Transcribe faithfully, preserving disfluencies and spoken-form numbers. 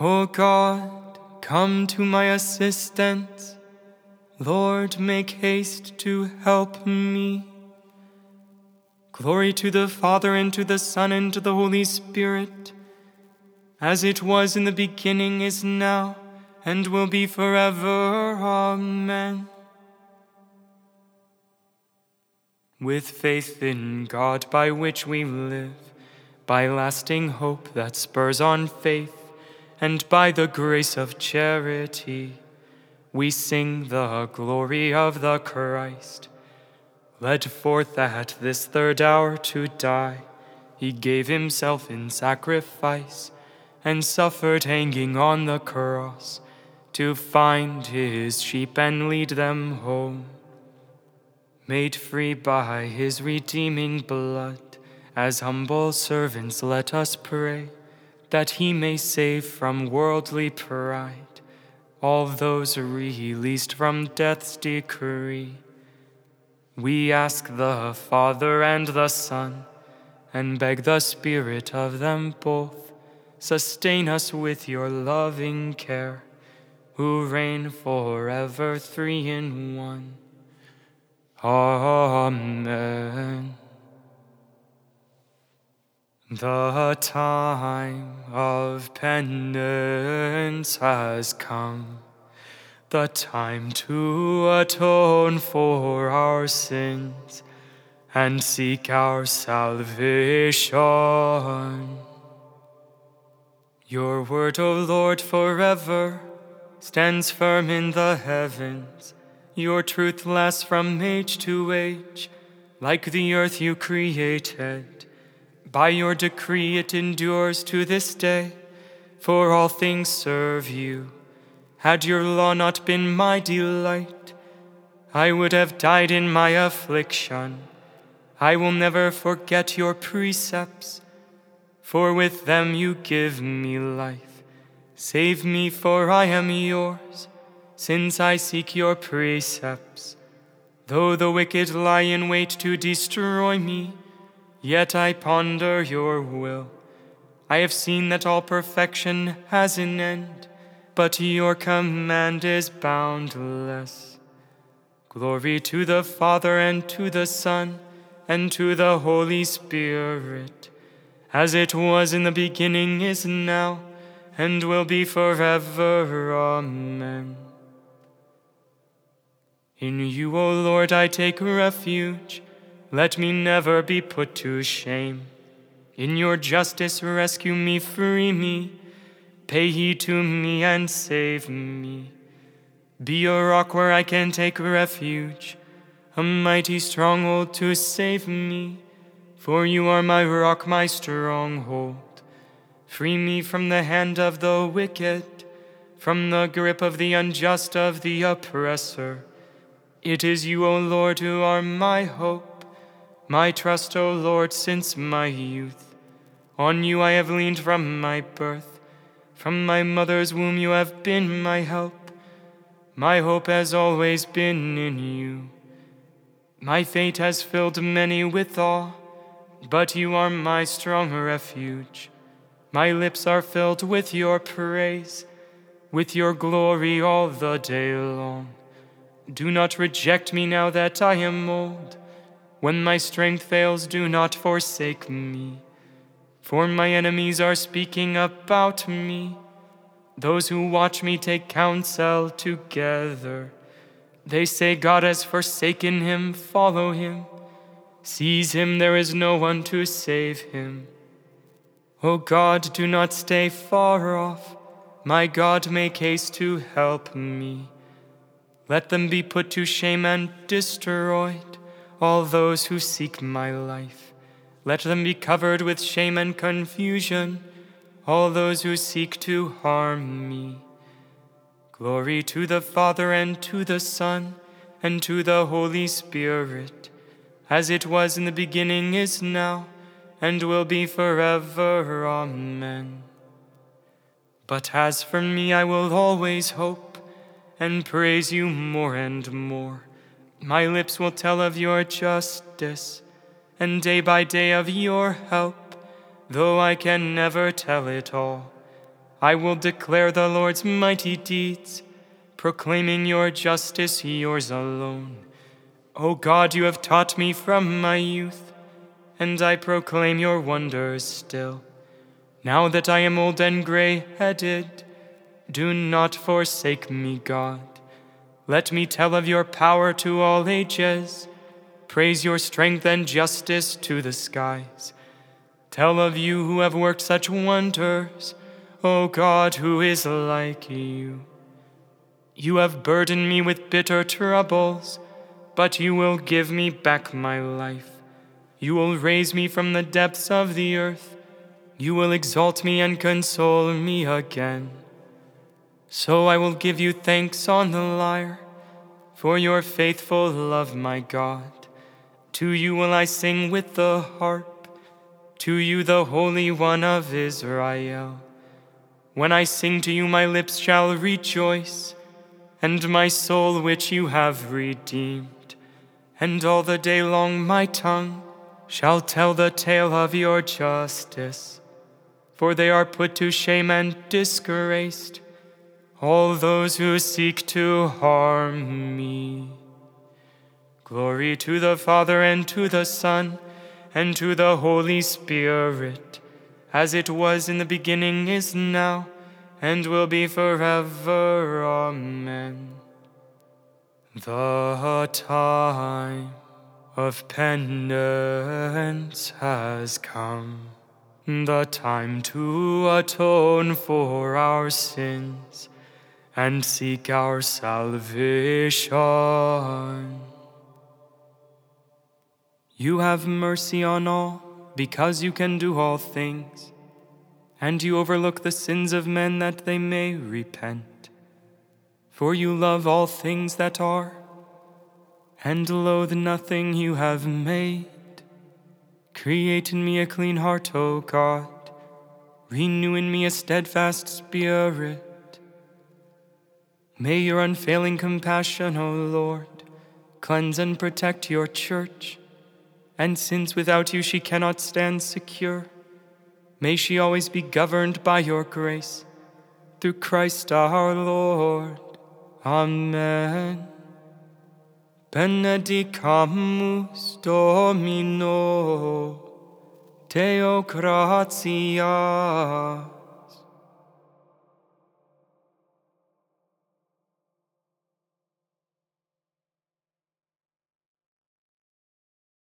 O God, come to my assistance. Lord, make haste to help me. Glory to the Father, and to the Son, and to the Holy Spirit, as it was in the beginning, is now, and will be forever. Amen. With faith in God, by which we live, by lasting hope that spurs on faith, and by the grace of charity, we sing the glory of the Christ. Led forth at this third hour to die, he gave himself in sacrifice, and suffered hanging on the cross, to find his sheep and lead them home. Made free by his redeeming blood, as humble servants let us pray, that he may save from worldly pride all those released from death's decree. We ask the Father and the Son, and beg the Spirit of them both, sustain us with your loving care, who reign forever three in one. Amen. The time of penance has come, the time to atone for our sins and seek our salvation. Your word, O Lord, forever stands firm in the heavens. Your truth lasts from age to age, like the earth you created. By your decree it endures to this day, for all things serve you. Had your law not been my delight, I would have died in my affliction. I will never forget your precepts, for with them you give me life. Save me, for I am yours, since I seek your precepts. Though the wicked lie in wait to destroy me, yet I ponder your will. I have seen that all perfection has an end, but your command is boundless. Glory to the Father, and to the Son, and to the Holy Spirit, as it was in the beginning, is now, and will be forever. Amen. In you, O Lord, I take refuge. Let me never be put to shame. In your justice rescue me, free me. Pay heed to me and save me. Be a rock where I can take refuge, a mighty stronghold to save me. For you are my rock, my stronghold. Free me from the hand of the wicked, from the grip of the unjust, of the oppressor. It is you, O Lord, who are my hope, my trust, O Lord, since my youth. On you I have leaned from my birth. From my mother's womb you have been my help. My hope has always been in you. My fate has filled many with awe, but you are my strong refuge. My lips are filled with your praise, with your glory all the day long. Do not reject me now that I am old. When my strength fails, do not forsake me. For my enemies are speaking about me. Those who watch me take counsel together. They say, God has forsaken him, follow him. Seize him, there is no one to save him. O God, do not stay far off. My God, make haste to help me. Let them be put to shame and destroyed, all those who seek my life. Let them be covered with shame and confusion, all those who seek to harm me. Glory to the Father, and to the Son, and to the Holy Spirit, as it was in the beginning, is now, and will be forever. Amen. But as for me, I will always hope and praise you more and more. My lips will tell of your justice, and day by day of your help, though I can never tell it all. I will declare the Lord's mighty deeds, proclaiming your justice, yours alone. O God, you have taught me from my youth, and I proclaim your wonders still. Now that I am old and gray-headed, do not forsake me, God. Let me tell of your power to all ages, praise your strength and justice to the skies. Tell of you who have worked such wonders, O God, who is like you. You have burdened me with bitter troubles, but you will give me back my life. You will raise me from the depths of the earth. You will exalt me and console me again. So I will give you thanks on the lyre for your faithful love, my God. To you will I sing with the harp, to you the Holy One of Israel. When I sing to you, my lips shall rejoice, and my soul which you have redeemed. And all the day long my tongue shall tell the tale of your justice. For they are put to shame and disgraced, all those who seek to harm me. Glory to the Father, and to the Son, and to the Holy Spirit, as it was in the beginning, is now, and will be forever. Amen. The time of penance has come, the time to atone for our sins and seek our salvation. You have mercy on all, because you can do all things, and you overlook the sins of men that they may repent. For you love all things that are, and loathe nothing you have made. Create in me a clean heart, O God. Renew in me a steadfast spirit. May your unfailing compassion, O Lord, cleanse and protect your church. And since without you she cannot stand secure, may she always be governed by your grace, through Christ our Lord. Amen. Benedicamus Domino, Deo gratia.